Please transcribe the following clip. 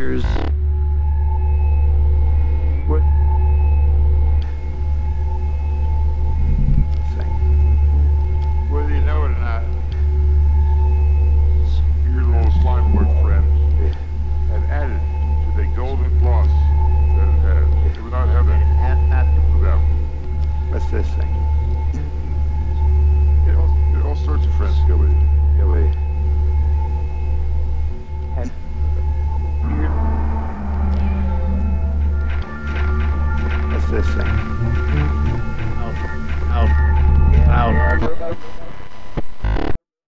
years. What? Whether you know it or not, your little slime board friends had added to the golden gloss that it has. It would not have that without. What's this thing? All sorts of friends go with it. Go with it. What's this thing?